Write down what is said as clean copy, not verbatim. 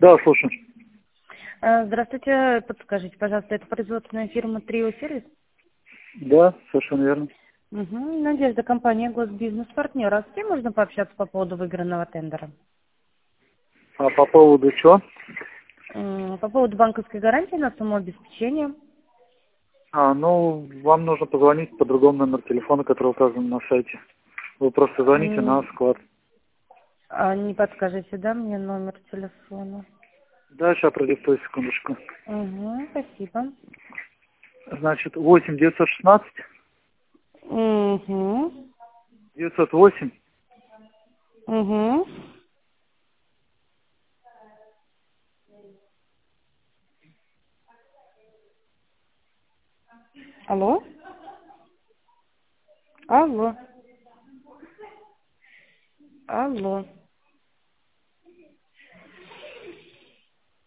Да, слушаю. Здравствуйте, подскажите, пожалуйста, это производственная фирма Трио Сервис? Да, совершенно верно. Угу. Надежда, компания Госбизнес-партнер. А с кем можно пообщаться по поводу выигранного тендера? А по поводу чего? По поводу банковской гарантии на сумму обеспечения. Ну, вам нужно позвонить по другому номеру телефона, который указан на сайте. Вы просто звоните на склад. А не подскажете, да, мне номер телефона? Да, сейчас продиктую, секундочку. Угу, спасибо. Значит, 8 916 Угу. 908. Угу. Алло? Алло? Алло?